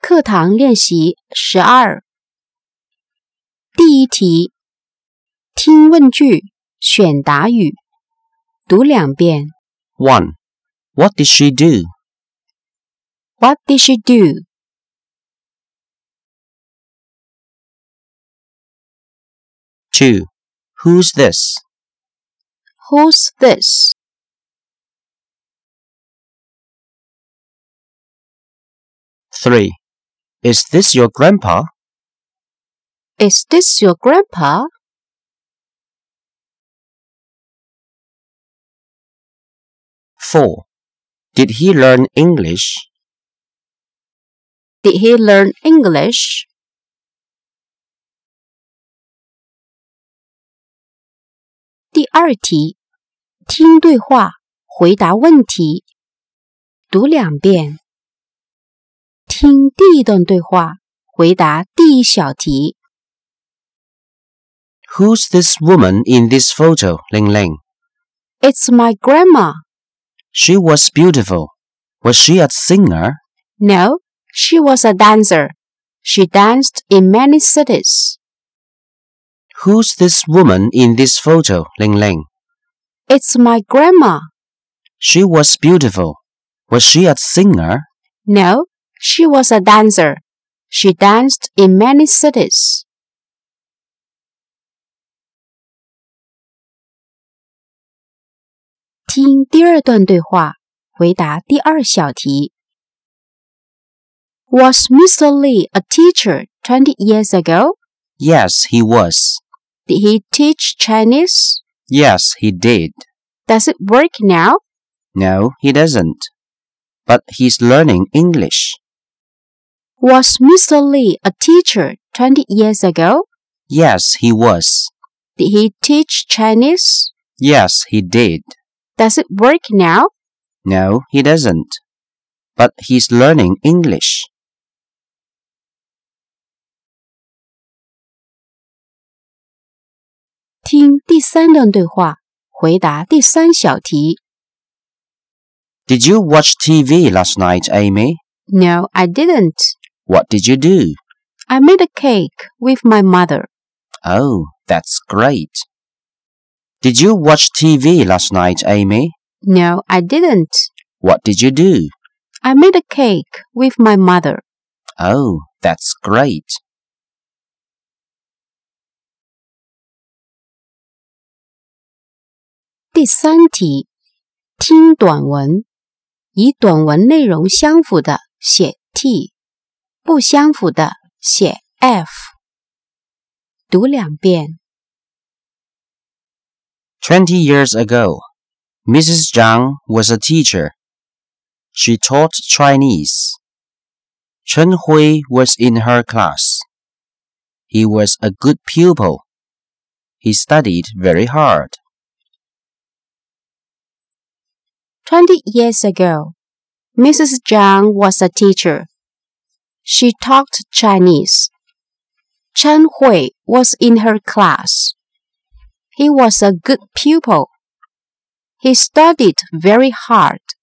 课堂练习12。第一题，听问句，选答语，读2遍。 1. What did she do? What did she do? 2. Who's this? Who's this? 3. Is this your grandpa? Is this your grandpa? 4. Did he learn English? Did he learn English? 第二题，听对话，回答问题，读2遍。听第一段对话，回答第一小题。 Who's this woman in this photo, Ling Ling? It's my grandma. She was beautiful. Was she a singer? No, she was a dancer. She danced in many cities. Who's this woman in this photo, Ling Ling? It's my grandma. She was beautiful. Was she a singer? No, she was a dancer. She danced in many cities. 听第二段对话，回答第二小题。Was Mr. Lee a teacher 20 years ago? Yes, he was. Did he teach Chinese? Yes, he did. Does it work now? No, he doesn't. But he's learning English. Was Mr. Lee a teacher 20 years ago? Yes, he was. Did he teach Chinese? Yes, he did. Does it work now? No, he doesn't. But he's learning English. 听第三段对话，回答第三小题。 Did you watch TV last night, Amy? No, I didn't. What did you do? I made a cake with my mother. Oh, that's great. Did you watch TV last night, Amy? No, I didn't. What did you do? I made a cake with my mother. Oh, that's great. 第三题，听短文，以短文内容相符的写 T， 不相符的写 F。读2遍。 20 years ago, Mrs. Zhang was a teacher. She taught Chinese. Chen Hui was in her class. He was a good pupil. He studied very hard. 20 years ago, Mrs. Zhang was a teacher. She taught Chinese. Chen Hui was in her class. He was a good pupil. He studied very hard.